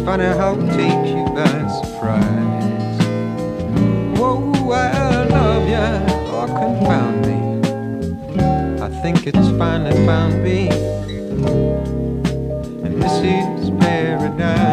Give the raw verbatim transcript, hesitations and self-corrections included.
funny how it takes you by surprise. Whoa, I love ya, oh confound me. I think it's finally found me, and this is paradise.